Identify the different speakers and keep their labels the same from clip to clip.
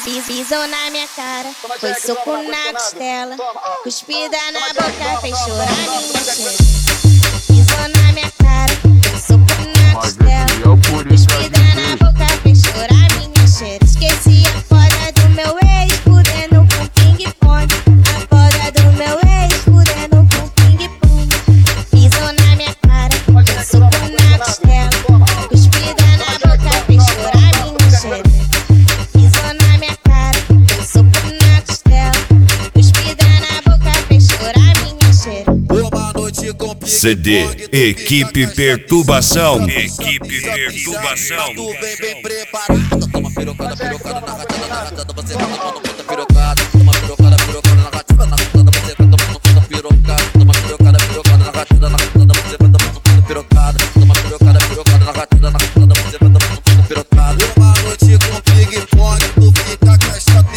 Speaker 1: Pisou na minha cara, foi soco na costela, cuspida na boca, fez chorar minha cheira. Pisou na minha cara, foi soco na costela, cuspida na boca, fez chorar minha cheira. Esqueci a foda do meu ex, fudendo com ping-pong. A foda do meu ex, fudendo com ping-pong. Pisou na minha cara, foi soco na costela, cuspida na boca, fez chorar minha cheira.
Speaker 2: CD Equipe Perturbação.
Speaker 3: Equipe Perturbação.
Speaker 4: Tu vem bem preparado. Toma pirocada, pirocada na ratida, na ratida. Você vai tomando puta pirocada. Toma pirocada, pirocada na ratida, na ratida. Você vai tomando puta pirocada. Toma pirocada, pirocada na ratida, na ratida. Você vai tomando puta pirocada. Toma pirocada, pirocada na ratida, na ratida. Você vai tomando puta pirocada. Uma noite com ping-pong. Tu fica com shot,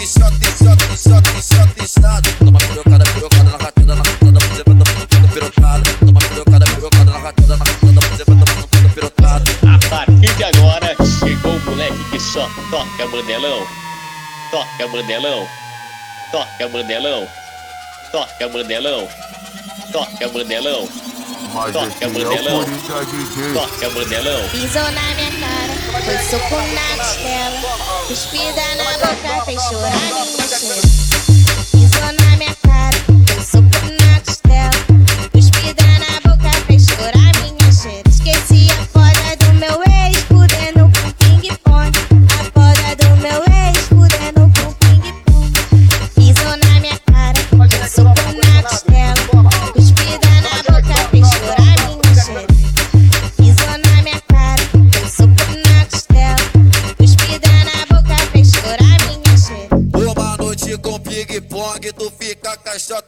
Speaker 4: shot. Toma pirocada, pirocada na ratida, na ratida. Você vai tomando puta pirocada. Toma pirocada, pirocada na ratida, na ratida. Você vai tomando puta pirocada.
Speaker 5: A partir de agora, chegou o moleque que só toca bandelão. Toca bandelão. Toca bandelão. Toca bandelão. Toca bandelão. Toca bandelão. Toca bandelão.
Speaker 1: Pisou na minha cara, foi soco na costela, cuspida na boca, fez chorar minha cheira. Pisou na minha cara, foi soco na costela, cuspida na boca, fez chorar minha cheira. Esqueci a foda do meu ex, fudendo com ping-pong. A foda do meu ex, fudendo com ping-pong. Pisou na minha cara, foi soco na costela, cuspida na boca, fez chorar minha cheira. Pisou na minha cara, foi soco na costela, cuspida na boca, fez chorar minha cheira.
Speaker 4: Uma noite com ping-pong, tu fica com shot.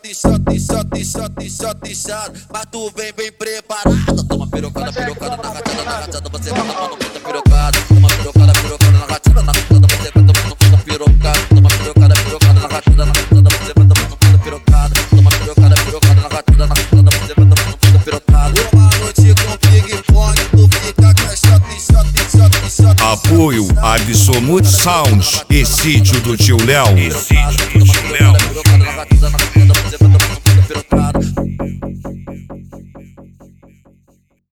Speaker 4: Mas tu vem bem preparado. Toma pirocada, pirocada na ratida, na ratida. Você vai tomando puta pirocada. Toma pirocada, pirocada na ratida, na ratida. Você vai tomando puta pirocada. Toma pirocada, pirocada na ratida, na ratida. Você vai tomando puta pirocada. Toma pirocada, pirocada na ratida, na ratida. Você vai tomando puta pirocada. Uma noite com ping-pong, tu fica com shot.
Speaker 2: Apoio Absolute Sound e Sítio do Tio Léo.
Speaker 4: Toma pirocada, pirocada na ratida, na ratida. Você vai